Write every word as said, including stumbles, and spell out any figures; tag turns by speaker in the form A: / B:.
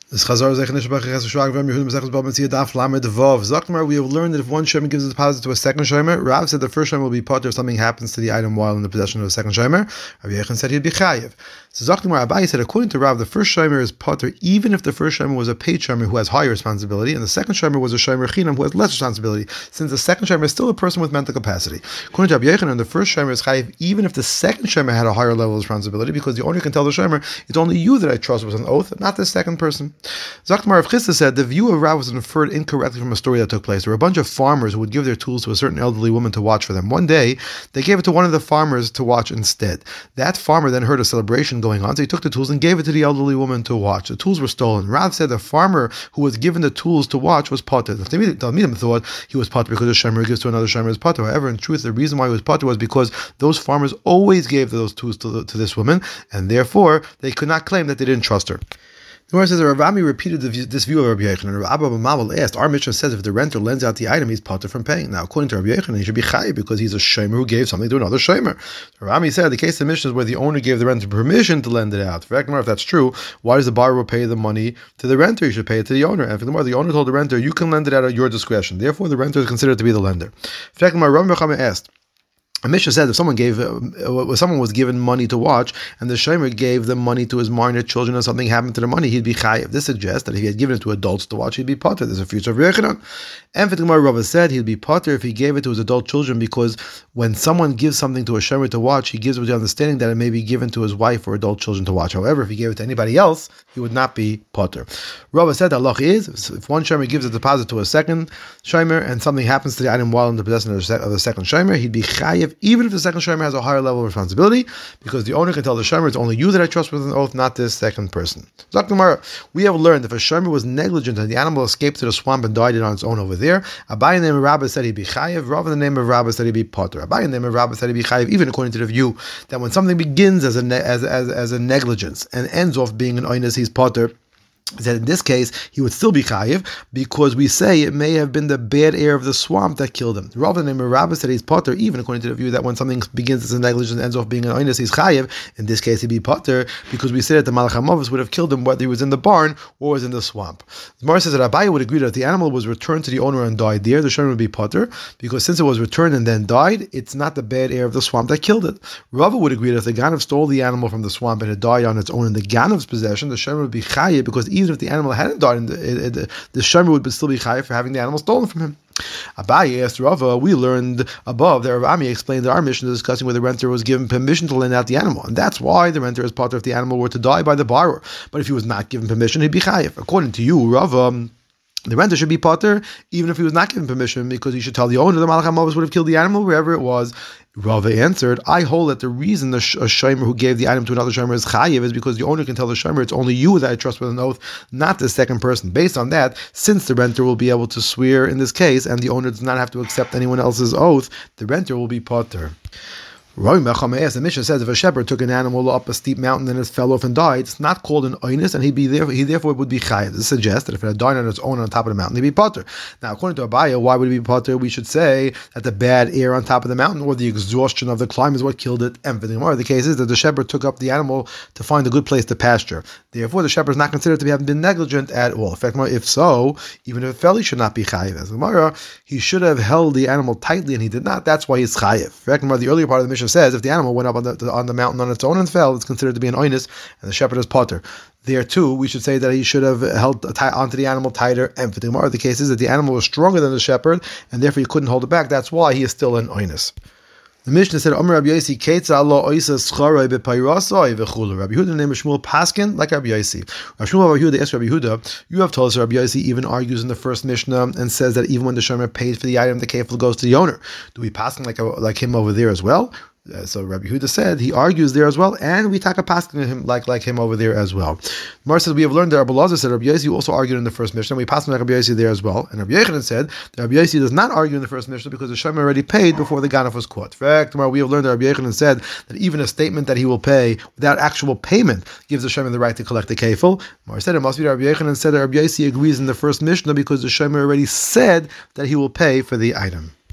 A: This Chazar Zechanish Bachas Shlag Vem Yehudim Zechus Bab Mitzia Daf Lamed Vav. Zakmar, we have learned that if one shomer gives a deposit to a second shomer, Rav said the first shomer will be potter if something happens to the item while in the possession of a second shomer. Rabbi Yechon said he'd be chayiv. So Zakmar Abai said according to Rav, the first shomer is potter even if the first shomer was a paid shomer who has higher responsibility, and the second shomer was a shomer chinam who has less responsibility, since the second shomer is still a person with mental capacity. According to Rabbi Yechon, the first shomer is chayiv even if the second shomer had a higher level of responsibility, because the owner can tell the shomer, it's only you that I trust with an oath, not the second person. Zakmar Rav Chisda said the view of Rav was inferred incorrectly from a story that took place. There were a bunch of farmers who would give their tools to a certain elderly woman to watch for them. One day, they gave it to one of the farmers to watch instead. That farmer then heard a celebration going on, so he took the tools and gave it to the elderly woman to watch. The tools were stolen. Rav said the farmer who was given the tools to watch was potter. The Talmidim thought he was potter because a shomer gives to another shomer is potter. However, in truth, the reason why he was potter was because those farmers always gave those tools to, the, to this woman, and therefore they could not claim that they didn't trust her. The Gemara says that Rav Ami repeated the view, this view of Rabbi Yechon, and Rabbi Mamal asked, our Mishnah says if the renter lends out the item, he's potter from paying. Now, according to Rabbi Yechon, he should be chayiv because he's a shomer who gave something to another shomer. So Rav Ami said the case of the Mishnah is where the owner gave the renter permission to lend it out. For if that's true, why does the borrower pay the money to the renter? He should pay it to the owner. And for the more, the owner told the renter, you can lend it out at your discretion. Therefore, the renter is considered to be the lender. For Rabbi Chama asked, a Mishnah said if someone gave, uh, someone was given money to watch, and the shomer gave the money to his minor children, and something happened to the money, he'd be chayiv. This suggests that if he had given it to adults to watch, he'd be potter. There's a future of Yechanan. And for the Gemara, Rava said he'd be potter if he gave it to his adult children, because when someone gives something to a shomer to watch, he gives it with the understanding that it may be given to his wife or adult children to watch. However, if he gave it to anybody else, he would not be potter. Rava said that halach is if one shomer gives a deposit to a second shomer, and something happens to the item while in the possession of the second shomer, he'd be chayiv even if the second shomer has a higher level of responsibility, because the owner can tell the shomer, it's only you that I trust with an oath, not this second person. Zakmar, we have learned if a shomer was negligent and the animal escaped to the swamp and died on its own over there, Abai in the name of Rabbah said he'd be chayiv, Rav in the name of Rabbah said he'd be potter. Abai in the name of Rabbah said he'd be chayiv, even according to the view that when something begins as a ne- as, as, as a negligence and ends off being an oinus, he's potter. That in this case he would still be chayiv, because we say it may have been the bad air of the swamp that killed him. Rav in the name of Rabbah said he's potter, even according to the view that when something begins as a negligence and ends off being an oinus, he's chayiv. In this case he'd be potter, because we say that the Malach HaMavos would have killed him whether he was in the barn or was in the swamp. The Gemara says that Abai would agree that if the animal was returned to the owner and died there, the shomer would be potter, because since it was returned and then died, it's not the bad air of the swamp that killed it. Rava would agree that if the Ganav stole the animal from the swamp and it died on its own in the Ganav's possession, the shomer would be chayiv, because even if the animal hadn't died, the, it, it, the shomer would still be chayiv for having the animal stolen from him. Abaye asked Rava, we learned above that Rav Ami explained that our mission is discussing whether the renter was given permission to lend out the animal, and that's why the renter is potter if the animal were to die by the borrower. But if he was not given permission, he'd be chayiv. According to you, Rava, the renter should be potter even if he was not given permission, because he should tell the owner the Malach HaMavos would have killed the animal wherever it was. Rava answered, I hold that the reason the sh- a shomer who gave the item to another shomer is chayiv is because the owner can tell the shomer, it's only you that I trust with an oath, not the second person. Based on that, since the renter will be able to swear in this case and the owner does not have to accept anyone else's oath, the renter will be potter. The Mishnah says if a shepherd took an animal up a steep mountain and it fell off and died, it's not called an oinus, and he'd be there. He therefore would be chayiv. This suggests that if it had died on its own on top of the mountain, he'd be potter. Now, according to Abaya, why would he be potter? We should say that the bad air on top of the mountain or the exhaustion of the climb is what killed it. And for the Gemara, the case is that the shepherd took up the animal to find a good place to pasture. Therefore, the shepherd is not considered to be having been negligent at all. In fact, if so, even if it fell, he should not be chayiv. As the Gemara, he should have held the animal tightly, and he did not. That's why he's chayiv. In fact, the earlier part of the Mishnah says if the animal went up on the, on the mountain on its own and fell, it's considered to be an oinus, and the shepherd is potter. There too, we should say that he should have held onto the animal tighter. And for the Gemara, the case is that the animal was stronger than the shepherd, and therefore he couldn't hold it back. That's why he is still an oinus. The Mishnah said, Omer Rabbi Yosi, Keitza Allah Oisa Schoroi Bepayrasoi Vechulu. Rabbi Yehuda named Shmuel Paskin like Rabbi Yosi. Rabbi Shmuel Rabbi Yehuda asked Rabbi Yehuda, you have told us Rabbi Yosi even argues in the first Mishnah and says that even when the shomer paid for the item, the kefil goes to the owner. Do we Paskin like, like him over there as well? Uh, so Rabbi Yehuda said he argues there as well, and we take a paskin him like like him over there as well. Mar says we have learned that Rabbi Lazar said Rabbi Yosi also argued in the first Mishnah. We pass like Rabbi Yosi there as well, and Rabbi Yechanan said that Rabbi Yosi does not argue in the first Mishnah because the shomer already paid before the Ganaf was caught. In fact, Mar, we have learned that Rabbi Yechanan said that even a statement that he will pay without actual payment gives the shomer the right to collect the kefil. Mar said it must be Rabbi Yechanan said that Rabbi Yosi agrees in the first Mishnah because the shomer already said that he will pay for the item.